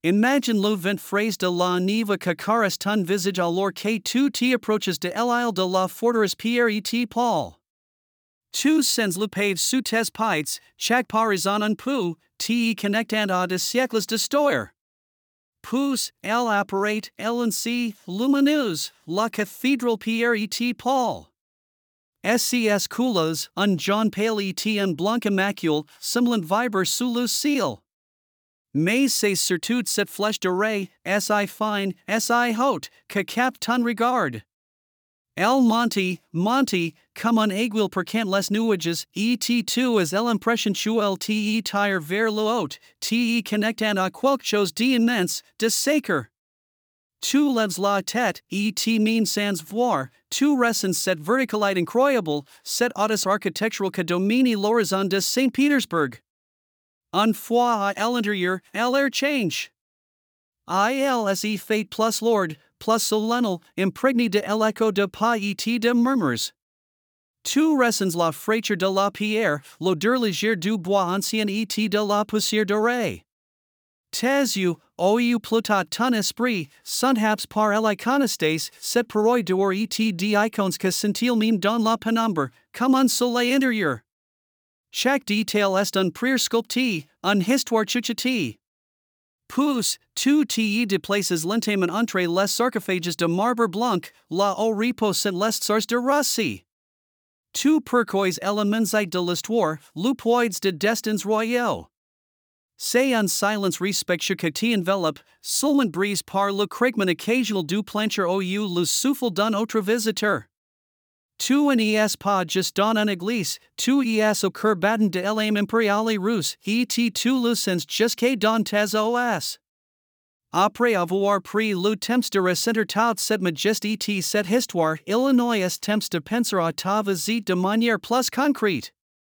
Imagine le vent phrase de la neva que caras ton visage alors que tu approaches de l'île de la forteresse Pierre et Paul. Tu sens le pave sous tes pieds, chaque parisien un peu, te connectant à des siècles d'histoire. Puis, elle apparaît, elle lumineuse, la cathédrale Pierre et Paul. SCS couleurs, un jaune pâle et un blanc immacule, semblant vibrer sous le ciel. Mais c'est surtout cette flèche dorée, si fine, si haute, que capte ton regard. El Monte, comme un aiguille percant les nuages, et tu as l'impression qu'elle te tire vers le haut, te connectant à quelque chose d'immense, de sacré. Tu lèves la tête, et te mines sans voir, tu ressens cette verticalité incroyable, cette audace architecturale que domine l'horizon de Saint-Pétersbourg. Une fois à l'intérieur, l'air change. Il fait plus lourd, plus solennel, imprégné de l'écho de pas et de murmures. Tu ressens la fraîcheur de la pierre, l'odeur légère du bois ancien et de la poussière dorée. Tes yeux, plutôt ton esprit, sont haps par l'iconostase, cette paroi d'or et d'icônes que scintillent dans la pénombre, comme un soleil intérieur. Chaque détail est un prière sculpté, un histoire chuchotée. Puis, tu te déplaces lentement entre les sarcophages de marbre blanc, là où reposent les stars de Rossi. Tu percois l'émensité de l'histoire, le poids de destins royaux. C'est un silence respectueux que te enveloppe, seulement brise par le craquement occasional du plancher ou le souffle d'un autre visiteur. Tu n'es pas juste dans une église, tu es au cœur battant de l'âme impériale russe, et tu le sens jusque dans tes os. Après avoir pris le temps de ressentir toute cette majesté et cette histoire, il est temps de penser à ta visite de manière plus concrète.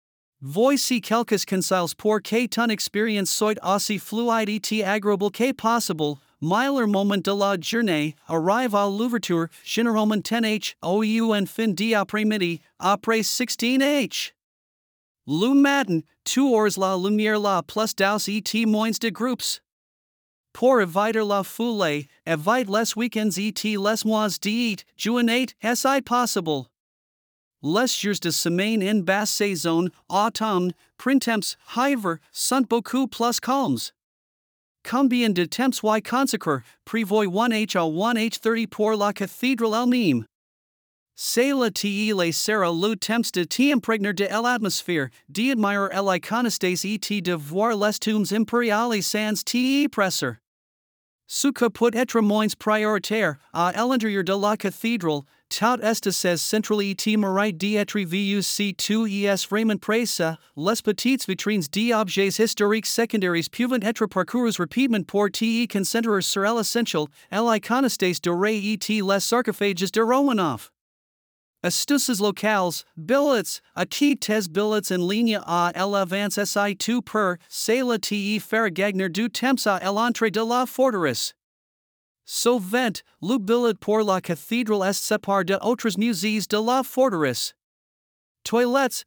Voici quelques conseils pour que ton expérience soit aussi fluide et agréable que possible. Meilleur moment de la journée, arrive à l'ouverture, généralement 10h, ou en fin d'après-midi, après 16h. Le matin, tu auras la lumière la plus douce et moins de groupes. Pour éviter la foule, évite les week-ends et les mois d'août, juin, si possible. Les jours de semaine en basse saison, automne, printemps, hiver, sont beaucoup plus calmes. Combien de temps y consacrer, prévoit 1h à 1h30 pour la cathédrale elle-même. C'est là te sera le temps de t'imprégner de l'atmosphère, d'admirer l'iconostase et de voir les tombes impériales sans te presser. Ce que peut être moins prioritaire, à l'intérieur de la cathédrale, tout est central et mérite d'être vu si tu es vraiment pressé, les petites vitrines d'objets historiques secondaires peuvent être parcourues rapidement pour te concentrer sur l'essentiel, l'iconostase dorée et les sarcophages de Romanov. Astuces locales, billets, tes billets en ligne à l'avance si tu peux, c'est la te faire gagner du temps à l'entrée de la forteresse. Souvent, le billet pour la cathédrale est séparé de autres musées de la forteresse. Toilettes,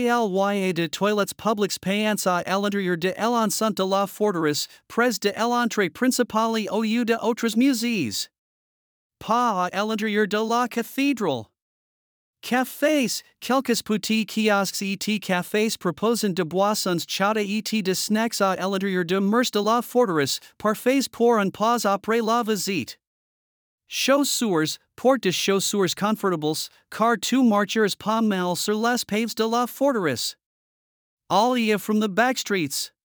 de toilettes publiques payantes à l'intérieur de l'enceinte de la forteresse, près de l'entrée principale ou de autres musées. Pas à l'intérieur de la cathédrale. Cafés, quelques petits kiosques et cafés proposent de boissons chaudes et de snacks à l'intérieur de murs de la forteresse, parfaits pour une pause après la visite. Chaussures, porte de chaussures confortables, car tu marcheras pas mal sur les paves de la forteresse. All from the back streets.